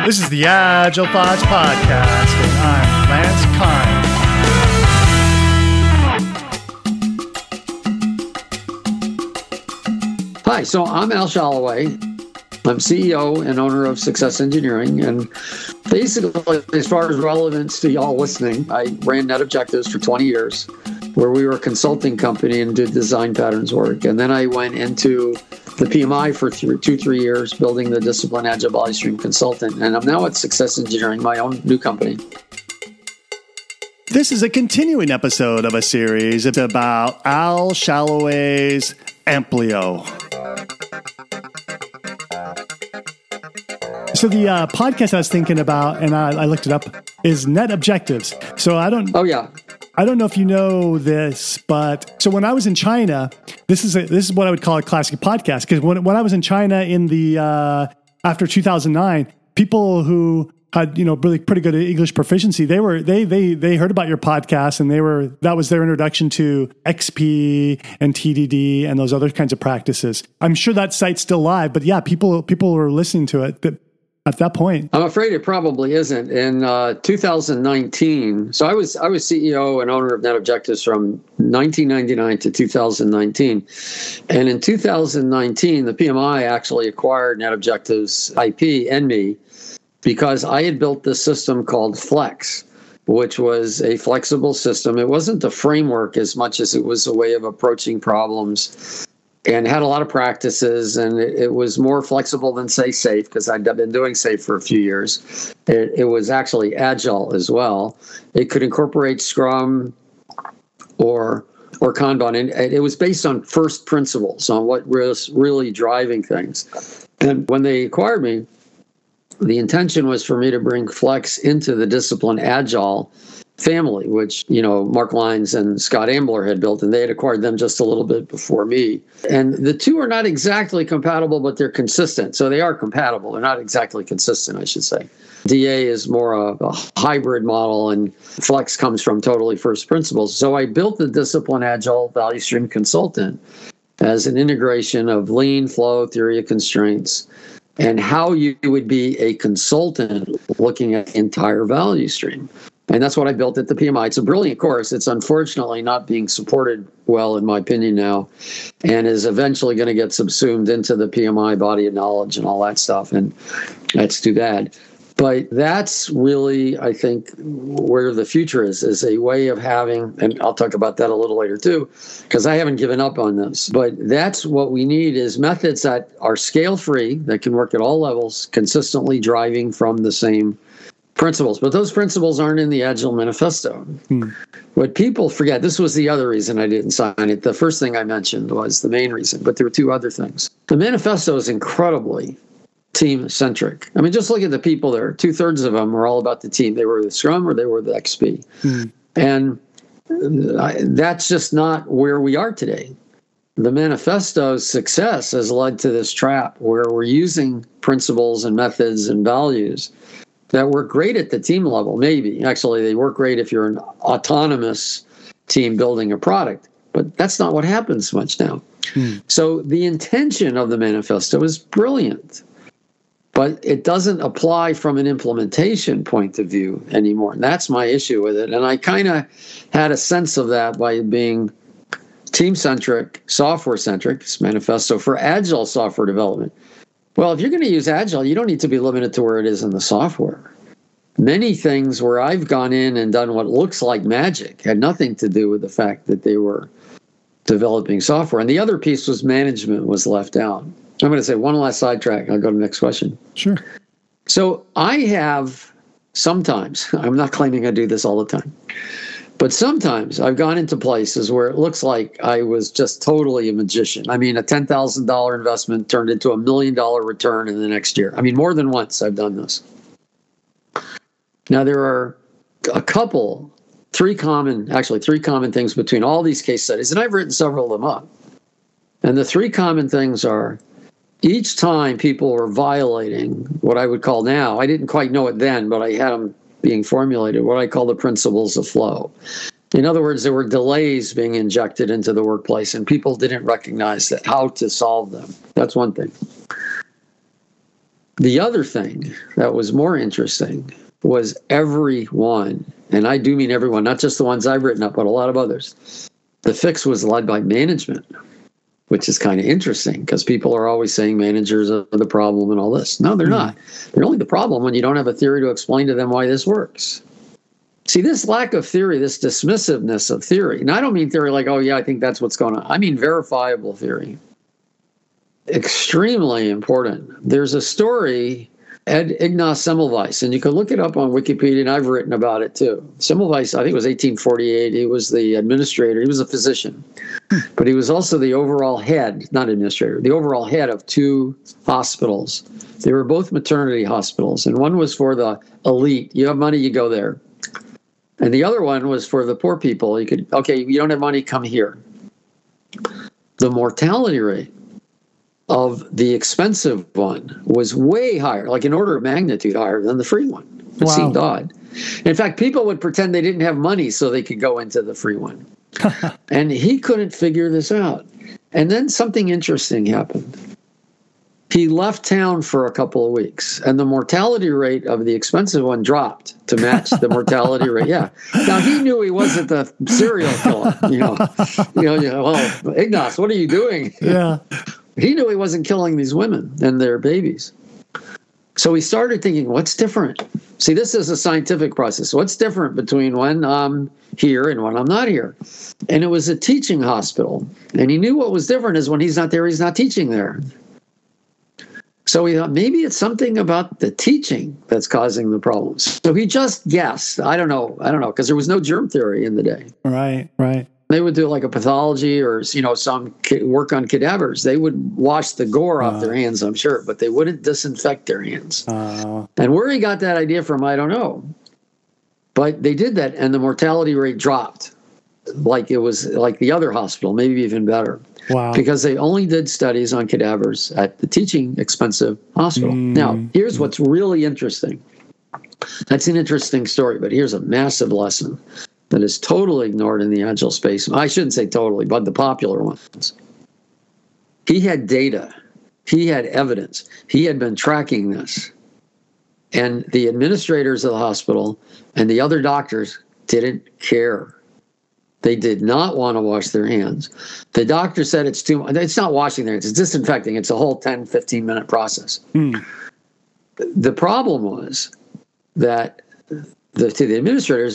This is the Agile Thoughts Podcast, and I'm Lance Kine. Hi, so I'm Al Shalloway. I'm CEO and owner of Success Engineering, and basically, as far as relevance to y'all listening, I ran Net Objectives for 20 years, where we were a consulting company and did design patterns work. And then I went into the PMI for 3 years, building the discipline Agile Value Stream Consultant. And I'm now at Success Engineering, my own new company. This is a continuing episode of a series. It's about Al Shalloway's Amplio. So the podcast I was thinking about, and I looked it up, is Net Objectives. So I don't know if you know this, but so when I was in China, this is what I would call a classic podcast. Because when I was in China in the after 2009, people who had really pretty good English proficiency, they heard about your podcast, and that was their introduction to XP and TDD and those other kinds of practices. I'm sure that site's still live, but yeah, people were listening to it. At that point, I'm afraid it probably isn't. In 2019, so I was CEO and owner of Net Objectives from 1999 to 2019, and in 2019, the PMI actually acquired Net Objectives IP and me because I had built this system called Flex, which was a flexible system. It wasn't a framework as much as it was a way of approaching problems, and had a lot of practices, and it was more flexible than, say, SAFe, because I'd been doing SAFe for a few years. It was actually Agile as well. It could incorporate Scrum or Kanban, and it was based on first principles, on what was really driving things. And when they acquired me, the intention was for me to bring Flex into the discipline Agile family, which, Mark Lyons and Scott Ambler had built, and they had acquired them just a little bit before me. And the two are not exactly compatible, but they're consistent. So they are compatible. They're not exactly consistent, I should say. DA is more a hybrid model, and Flex comes from totally first principles. So I built the discipline Agile Value Stream Consultant as an integration of lean, flow, theory of constraints, and how you would be a consultant looking at the entire value stream. And that's what I built at the PMI. It's a brilliant course. It's unfortunately not being supported well, in my opinion, now, and is eventually going to get subsumed into the PMI body of knowledge and all that stuff. And that's too bad. But that's really, I think, where the future is a way of having, and I'll talk about that a little later too, because I haven't given up on this. But that's what we need, is methods that are scale-free, that can work at all levels, consistently driving from the same principles. But those principles aren't in the Agile Manifesto. What people forget, this was the other reason I didn't sign it. The first thing I mentioned was the main reason, but there were two other things. The manifesto is incredibly team-centric. I mean, just look at the people there. 2/3 of them were all about the team. They were the Scrum or they were the XP. And that's just not where we are today. The manifesto's success has led to this trap where we're using principles and methods and values that work great at the team level, maybe. Actually, they work great if you're an autonomous team building a product. But that's not what happens much now. So the intention of the manifesto is brilliant, but it doesn't apply from an implementation point of view anymore. And that's my issue with it. And I kind of had a sense of that by being team-centric, software-centric, this manifesto for Agile software development. Well, if you're going to use Agile, you don't need to be limited to where it is in the software. Many things where I've gone in and done what looks like magic had nothing to do with the fact that they were developing software. And the other piece was management was left out. I'm going to say one last sidetrack. I'll go to the next question. Sure. So I have sometimes, I'm not claiming I do this all the time, but sometimes I've gone into places where it looks like I was just totally a magician. I mean, a $10,000 investment turned into $1 million return in the next year. I mean, more than once I've done this. Now, there are three common things between all these case studies, and I've written several of them up. And the three common things are, each time people were violating what I would call now, I didn't quite know it then, but I had them being formulated, what I call the principles of flow. In other words, there were delays being injected into the workplace, and people didn't recognize how to solve them. That's one thing. The other thing that was more interesting was everyone, and I do mean everyone, not just the ones I've written up, but a lot of others. The fix was led by management, which is kind of interesting because people are always saying managers are the problem and all this. No, they're not. They're only the problem when you don't have a theory to explain to them why this works. See, this lack of theory, this dismissiveness of theory, and I don't mean theory like, oh, yeah, I think that's what's going on. I mean verifiable theory. Extremely important. There's a story, Ignaz Semmelweis, and you can look it up on Wikipedia, and I've written about it too. Semmelweis, I think it was 1848. He was the administrator. He was a physician, but he was also the overall head, not administrator, the overall head of two hospitals. They were both maternity hospitals, and one was for the elite. You have money, you go there. And the other one was for the poor people. You could, okay, you don't have money, come here. The mortality rate of the expensive one was way higher, like an order of magnitude higher than the free one. It seemed odd. In fact, people would pretend they didn't have money so they could go into the free one. And he couldn't figure this out. And then something interesting happened. He left town for a couple of weeks, and the mortality rate of the expensive one dropped to match the mortality rate. Yeah. Now, he knew he wasn't the serial killer. Well, Ignaz, what are you doing? Yeah. He knew he wasn't killing these women and their babies. So he started thinking, what's different? See, this is a scientific process. What's different between when I'm here and when I'm not here? And it was a teaching hospital. And he knew what was different is when he's not there, he's not teaching there. So he thought maybe it's something about the teaching that's causing the problems. So he just guessed. I don't know, because there was no germ theory in the day. Right. They would do like a pathology or, some work on cadavers. They would wash the gore off their hands, I'm sure, but they wouldn't disinfect their hands. And where he got that idea from, I don't know. But they did that, and the mortality rate dropped like it was like the other hospital, maybe even better. Wow. Because they only did studies on cadavers at the teaching expensive hospital. Now, here's what's really interesting. That's an interesting story, but here's a massive lesson that is totally ignored in the Agile space. I shouldn't say totally, but the popular ones. He had data. He had evidence. He had been tracking this. And the administrators of the hospital and the other doctors didn't care. They did not want to wash their hands. The doctor said it's not washing their hands, it's disinfecting. It's a whole 10, 15-minute process. The problem was that to the administrators,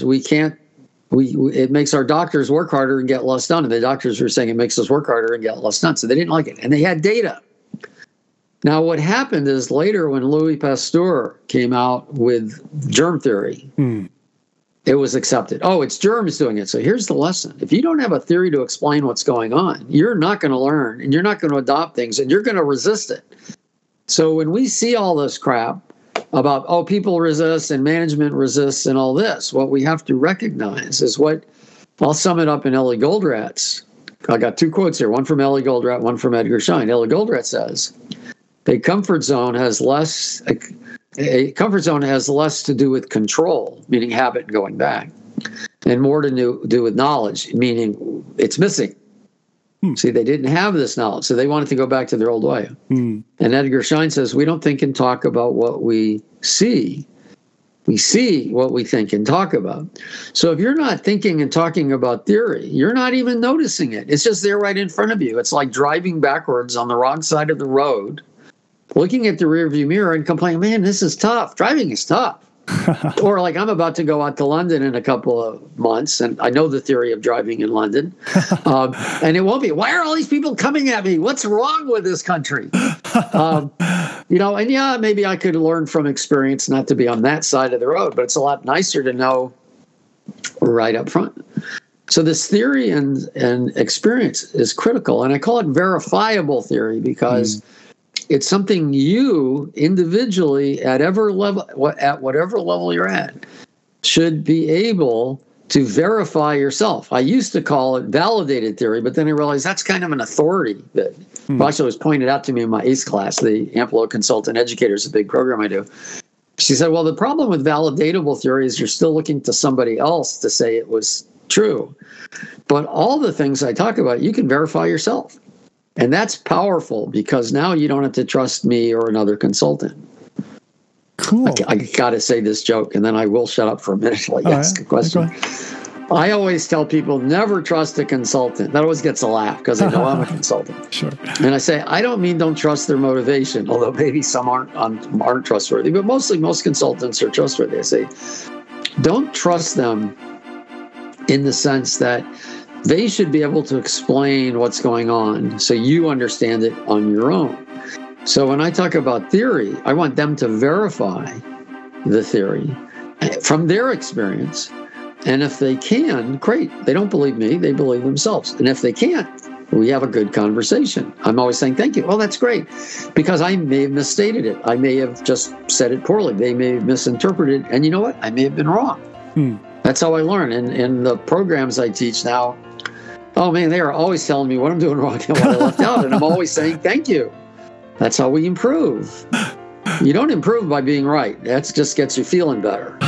it makes our doctors work harder and get less done. And the doctors were saying it makes us work harder and get less done. So they didn't like it. And they had data. Now, what happened is later when Louis Pasteur came out with germ theory, it was accepted. Oh, it's germs doing it. So here's the lesson. If you don't have a theory to explain what's going on, you're not going to learn, and you're not going to adopt things, and you're going to resist it. So when we see all this crap about, people resist and management resists and all this, what we have to recognize is what I'll sum it up in Ellie Goldrat's. I got two quotes here, one from Ellie Goldratt, one from Edgar Schein. Ellie Goldratt says, a comfort zone has less to do with control, meaning habit going back, and more to do with knowledge, meaning it's missing. See, they didn't have this knowledge, so they wanted to go back to their old way. And Edgar Schein says, we don't think and talk about what we see. We see what we think and talk about. So if you're not thinking and talking about theory, you're not even noticing it. It's just there right in front of you. It's like driving backwards on the wrong side of the road, looking at the rearview mirror and complaining, man, this is tough. Driving is tough. Or like I'm about to go out to London in a couple of months, and I know the theory of driving in London. And it won't be, why are all these people coming at me? What's wrong with this country? And yeah, maybe I could learn from experience not to be on that side of the road, but it's a lot nicer to know right up front. So this theory and experience is critical, and I call it verifiable theory because it's something you individually at whatever level you're at should be able to verify yourself. I used to call it validated theory, but then I realized that's kind of an authority that actually was pointed out to me in my ACE class. The Amplo Consultant Educator is a big program I do. She said, well, the problem with validatable theory is you're still looking to somebody else to say it was true. But all the things I talk about, you can verify yourself. And that's powerful because now you don't have to trust me or another consultant. Cool. I got to say this joke, and then I will shut up for a minute while you ask a question. I always tell people, never trust a consultant. That always gets a laugh because they know I'm a consultant. Sure. And I say, I don't mean don't trust their motivation, although maybe some aren't mostly most consultants are trustworthy. I say, don't trust them in the sense that they should be able to explain what's going on so you understand it on your own. So when I talk about theory, I want them to verify the theory from their experience. And if they can, great. They don't believe me, they believe themselves. And if they can't, we have a good conversation. I'm always saying, thank you. Oh, that's great. Because I may have misstated it. I may have just said it poorly. They may have misinterpreted. And you know what? I may have been wrong. That's how I learn. And in the programs I teach now, oh man, they are always telling me what I'm doing wrong and what I left out. And I'm always saying, thank you. That's how we improve. You don't improve by being right. That just gets you feeling better.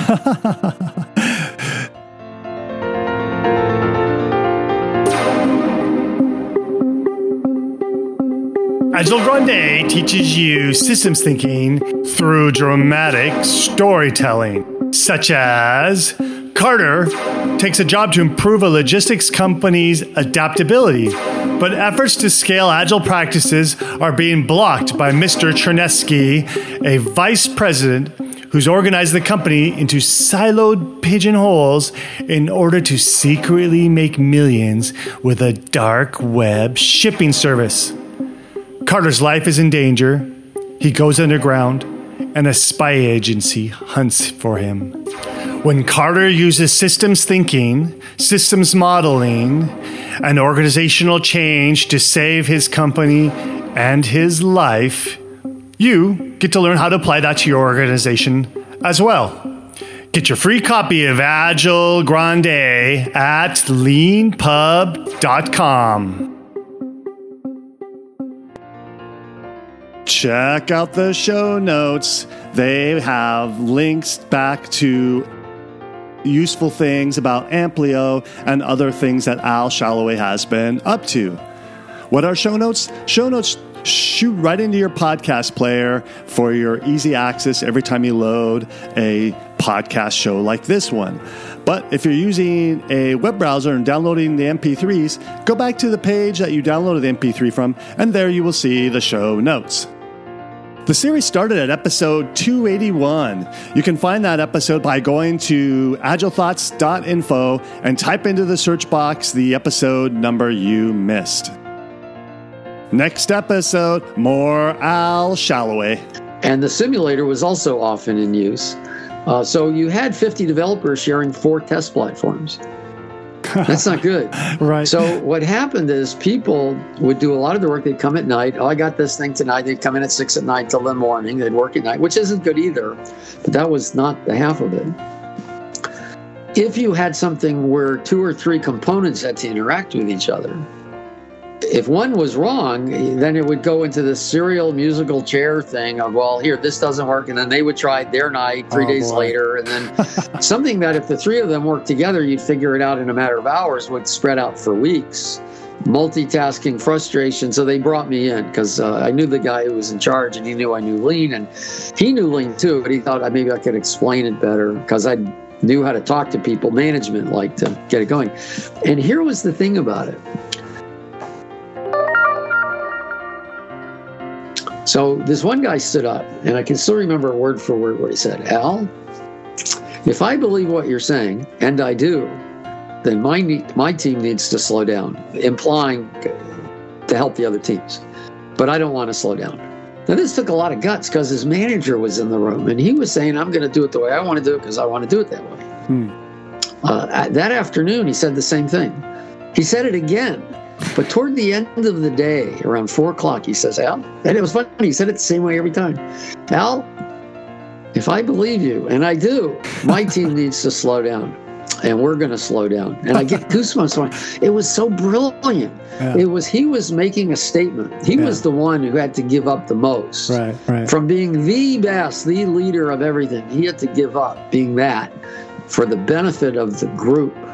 Agile Grande teaches you systems thinking through dramatic storytelling, such as Carter takes a job to improve a logistics company's adaptability, but efforts to scale Agile practices are being blocked by Mr. Chernesky, a vice president who's organized the company into siloed pigeonholes in order to secretly make millions with a dark web shipping service. Carter's life is in danger. He goes underground, and a spy agency hunts for him. When Carter uses systems thinking, systems modeling, and organizational change to save his company and his life, you get to learn how to apply that to your organization as well. Get your free copy of Agile Grande at leanpub.com. Check out the show notes. They have links back to useful things about Amplio and other things that Al Shalloway has been up to. What are show notes? Show notes shoot right into your podcast player for your easy access every time you load a podcast show like this one. But if you're using a web browser and downloading the MP3s, go back to the page that you downloaded the MP3 from, and there you will see the show notes. The series started at episode 281. You can find that episode by going to agilethoughts.info and type into the search box the episode number you missed. Next episode, more Al Shalloway. And the simulator was also often in use. So you had 50 developers sharing 4 test platforms. That's not good. Right. So what happened is people would do a lot of the work. They'd come at night. Oh, I got this thing tonight. They'd come in at 6 at night till the morning. They'd work at night, which isn't good either. But that was not the half of it. If you had something where 2 or 3 components had to interact with each other, if one was wrong, then it would go into the serial musical chair thing of, well, here, this doesn't work. And then they would try it their night 3 days later. And then something that if the 3 of them worked together, you'd figure it out in a matter of hours would spread out for weeks. Multitasking frustration. So they brought me in because I knew the guy who was in charge and he knew I knew Lean. And he knew Lean too, but he thought maybe I could explain it better because I knew how to talk to people, management like to get it going. And here was the thing about it. So this one guy stood up, and I can still remember word for word what he said. Al, if I believe what you're saying, and I do, then my team needs to slow down, implying to help the other teams. But I don't want to slow down. Now, this took a lot of guts because his manager was in the room, and he was saying, I'm going to do it the way I want to do it because I want to do it that way. That afternoon, he said the same thing. He said it again. But toward the end of the day, around 4 o'clock, he says, Al, and it was funny, he said it the same way every time. Al, if I believe you, and I do, my team needs to slow down, and we're going to slow down. And I get goosebumps. It was so brilliant. Yeah. He was making a statement. He was the one who had to give up the most. Right. From being the best, the leader of everything, he had to give up being that for the benefit of the group.